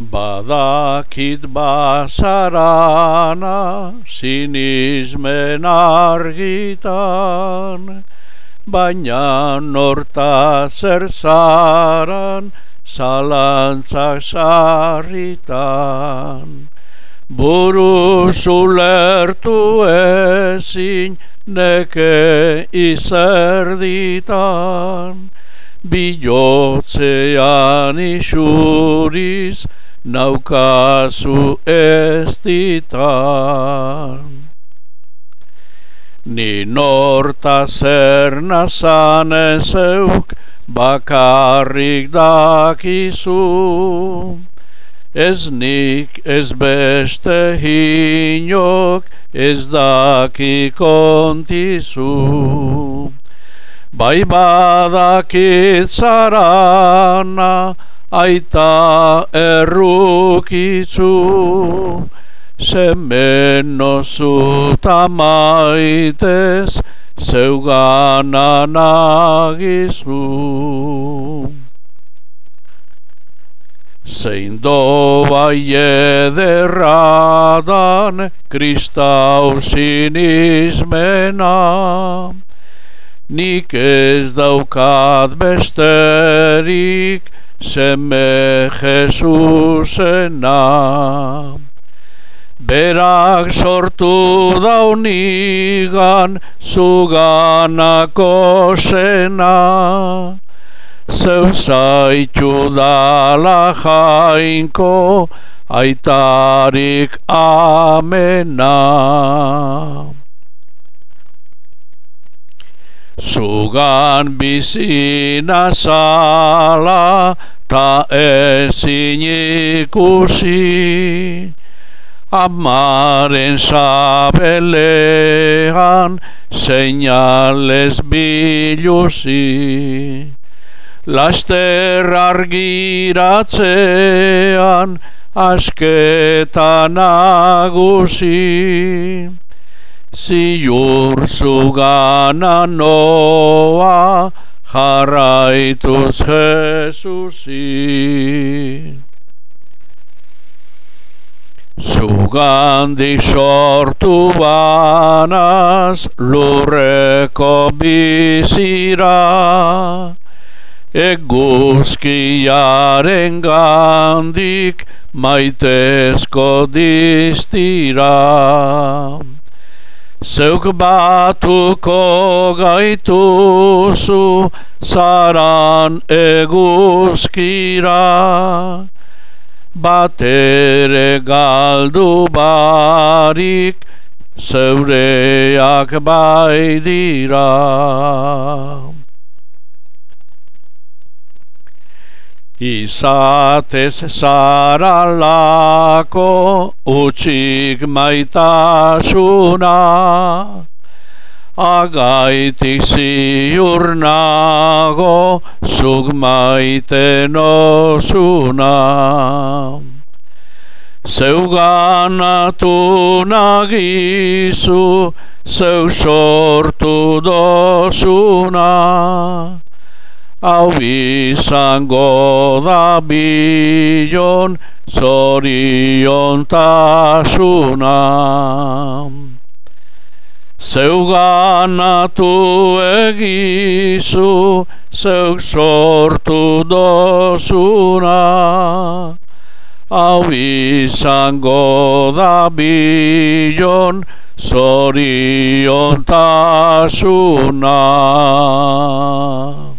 Badakit bazarana sinismen argitan, baina norta zer zaran zalantzak sarritan. Buruz ulertu ezin neke izerditan, bihotzean isuriz naukazu ez ditan. Ni norta zer nazan ezeuk bakarrik dakizu, ez nik ez beste hinok ez daki kontizu. Bai badakit zarana aita errukitzu, semen nozu ta maitez zeugana nagizu. Zein dobai ederradan kristau sinismena, nik ez daukat besterik seme Jesusena. Berak sortu daunigan zuganako sena, zeu zaitu dala jainko aitarik amena. Zugan bizina zala ta ezin ikusi, amaren sabelean seinales biluzi. Laster argiratzean asketa nagusi, ziur zugana noa jarraituz Jesusi. Zugandik sortu banaz lurreko bizira, eguzkiaren gandik maitezko diztira. Zeuk batuko gaituzu zaran eguzkira, batere galdu barik zeureak bai dira. Izatez zaralako utxik maitasuna, agaitik ziur nago zuk maite nozuna. Zeuganatu nagizu zeu sortu dozuna, hau izango da bilon zoriontasuna. Zeuganatu egizu zeuk sortu dozuna, hau izango da bilon zoriontasuna.